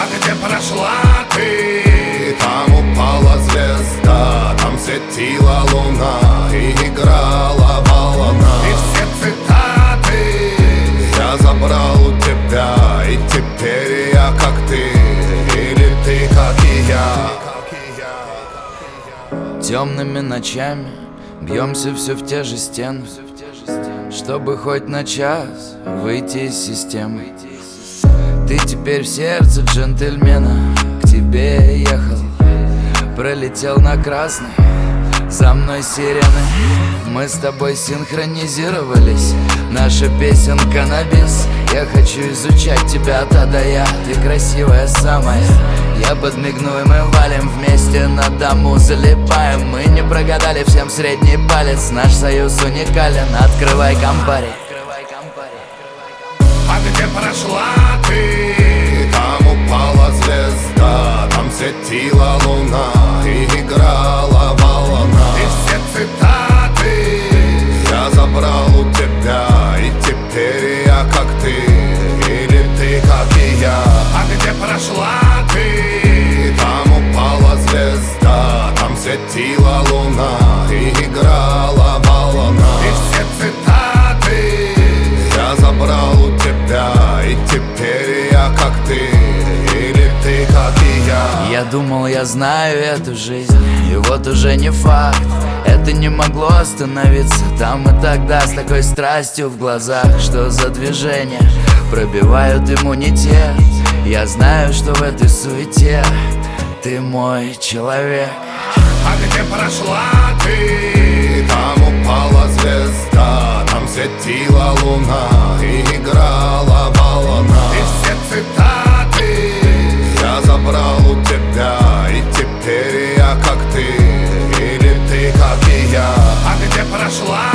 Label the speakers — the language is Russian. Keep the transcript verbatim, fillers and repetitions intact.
Speaker 1: А где прошла ты? Там упала звезда, там светила луна и играла волна. И все цитаты я забрал у тебя, и теперь я как ты, или ты как и я.
Speaker 2: Темными ночами бьемся все в те же стены, чтобы хоть на час выйти из системы. Ты теперь в сердце джентльмена, к тебе ехал, пролетел на красный, за мной сирены. Мы с тобой синхронизировались, наша песенка на бис. Я хочу изучать тебя от А до Я, ты красивая самая. Я подмигну и мы валим вместе на дому, залипаем. Мы не прогадали, всем средний палец, наш союз уникален. Открывай компари.
Speaker 1: А где прошла ты? Там упала звезда, там светила луна и играла волна. И все цитаты я забрал у тебя, и теперь я как ты, или ты как и я. А где прошла ты? Там упала звезда, там светила луна и играла волна. И все цитаты я забрал у тебя, и теперь я как ты, или ты как и я.
Speaker 2: Я думал, я знаю эту жизнь, и вот уже не факт. Это не могло остановиться там и тогда, с такой страстью в глазах. Что за движения пробивают иммунитет? Я знаю, что в этой суете ты мой человек.
Speaker 1: А где прошла ты? Там упала звезда, там светила луна и играла волна. И все цитаты я забрал у тебя, и теперь я как ты, или ты как и я. А где прошла